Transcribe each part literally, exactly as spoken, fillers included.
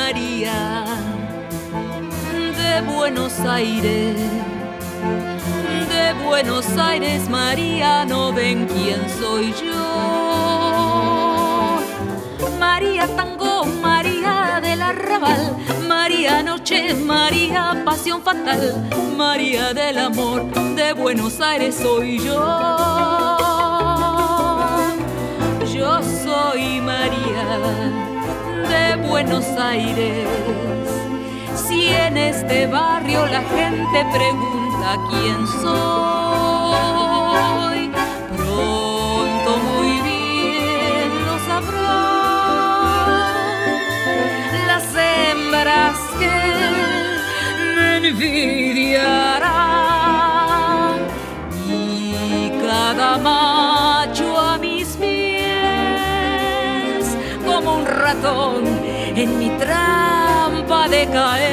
María de Buenos Aires. De Buenos Aires, María, ¿no ven quién soy yo? María Tango, María del Arrabal, María Noche, María Pasión Fatal, María del Amor, de Buenos Aires soy yo. Yo soy María de Buenos Aires. Si en este barrio la gente pregunta quién soy, pronto muy bien lo sabrán las hembras que me envidiarán y cada macho a mis pies como un ratón en mi trampa de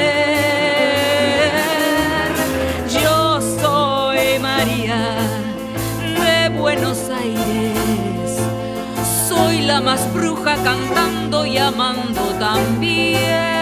caer. Yo soy María de Buenos Aires, soy la más bruja cantando y amando también.